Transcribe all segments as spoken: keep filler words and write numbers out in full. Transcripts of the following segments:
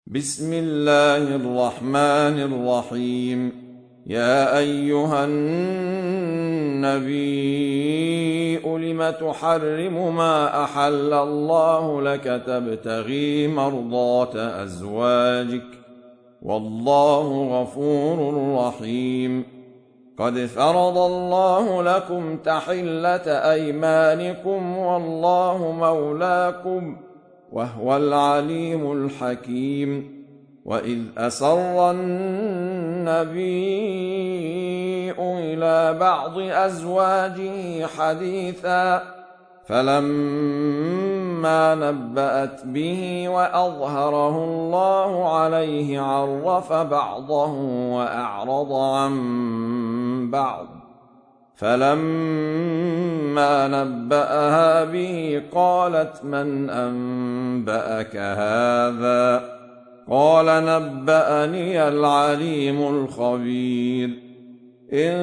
بسم الله الرحمن الرحيم. يا أيها النبي لم تحرم ما أحل الله لك تبتغي مرضات أزواجك والله غفور رحيم. قد فرض الله لكم تحلة أيمانكم والله مولاكم وهو العليم الحكيم. وإذ أسر النبي إلى بعض أزواجه حديثا فلما نبأت به وأظهره الله عليه عرف بعضه وأعرض عن بعض، فلما نبأها به قالت من أنبأك هذا؟ قال نبأني العليم الخبير. إن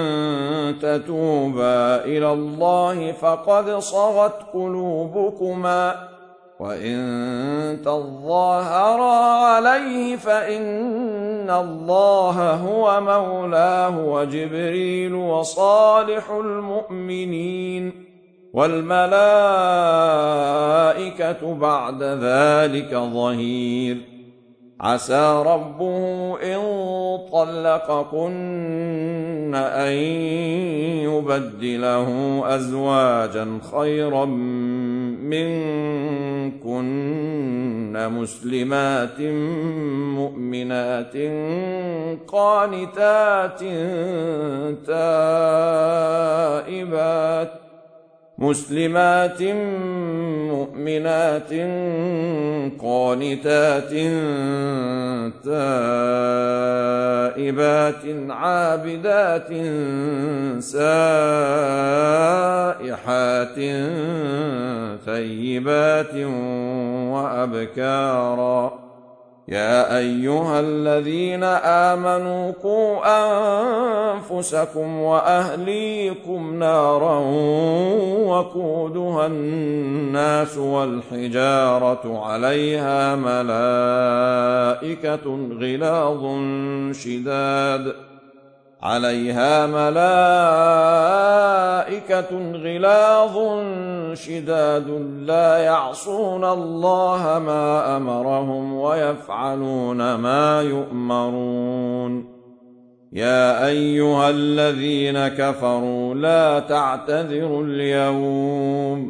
تتوبا إلى الله فقد صغت قلوبكما وإن تظاهرا عليه فإن الله هو مولاه وجبريل وصالح المؤمنين والملائكة بعد ذلك ظهير. عسى ربه إن طلقكن أن يبدله أزواجا خيرا منكن مسلمات مؤمنات قانتات تائبات مسلمات مؤمنات قانتات تائبات عابدات سائحات ثيبات وأبكارا. يا أيها الذين آمنوا قوا أنفسكم وأهليكم نارا وقودها الناس والحجارة عليها ملائكة غلاظ شداد عليها ملائكة غلاظ شداد لا يعصون الله ما أمرهم ويفعلون ما يؤمرون. يا أيها الذين كفروا لا تعتذروا اليوم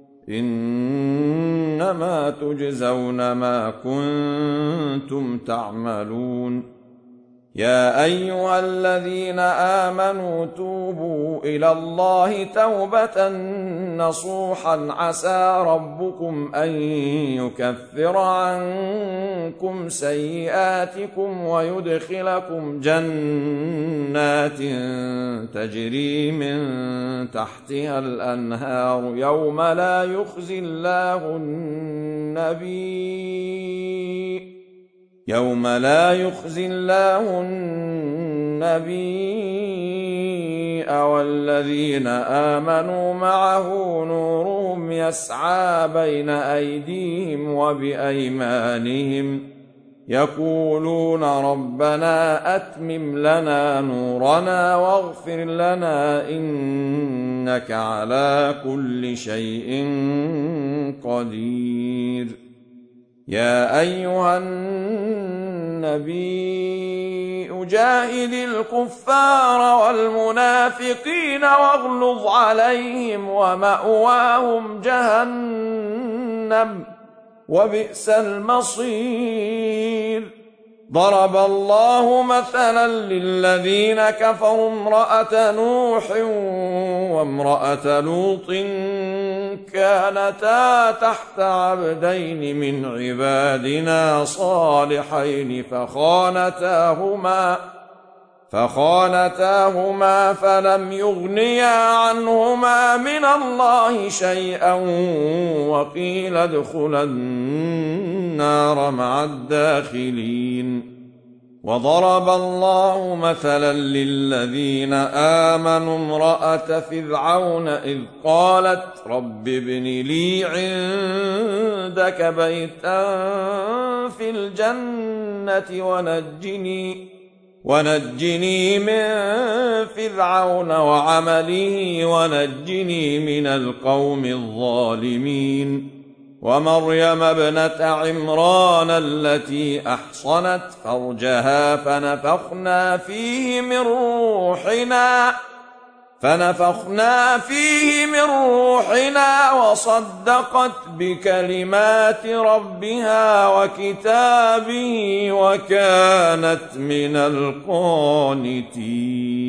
إنما تجزون ما كنتم تعملون. يا أيها الذين آمنوا توبوا إلى الله توبة نصوحا عسى ربكم أن يكفر عنكم سيئاتكم ويدخلكم جنات تجري من تحتها الأنهار يوم لا يخزي الله النبي يوم لا يخزي الله النبي والذين آمنوا معه نورهم يسعى بين أيديهم وبأيمانهم يقولون ربنا أتمم لنا نورنا واغفر لنا إنك على كل شيء قدير. يا أيها النبي جاهد الكفار والمنافقين واغلظ عليهم ومأواهم جهنم وبئس المصير. ضرب الله مثلا للذين كفروا امرأة نوح وامرأة لوط كانتا تحت عبدين من عبادنا صالحين فخانتاهما فخانتاهما فلم يغنيا عنهما من الله شيئا وقيل ادخلا النار مع الداخلين. وضرب الله مثلا للذين آمنوا امرأة فرعون إذ قالت رب ابن لي عندك بيتا في الجنة ونجني, ونجني من فرعون وعمله ونجني من القوم الظالمين. ومريم ابنة عمران التي أحصنت فرجها فنفخنا فيه من روحنا فنفخنا فيه من روحنا وصدقت بكلمات ربها وكتابه وكانت من القانتين.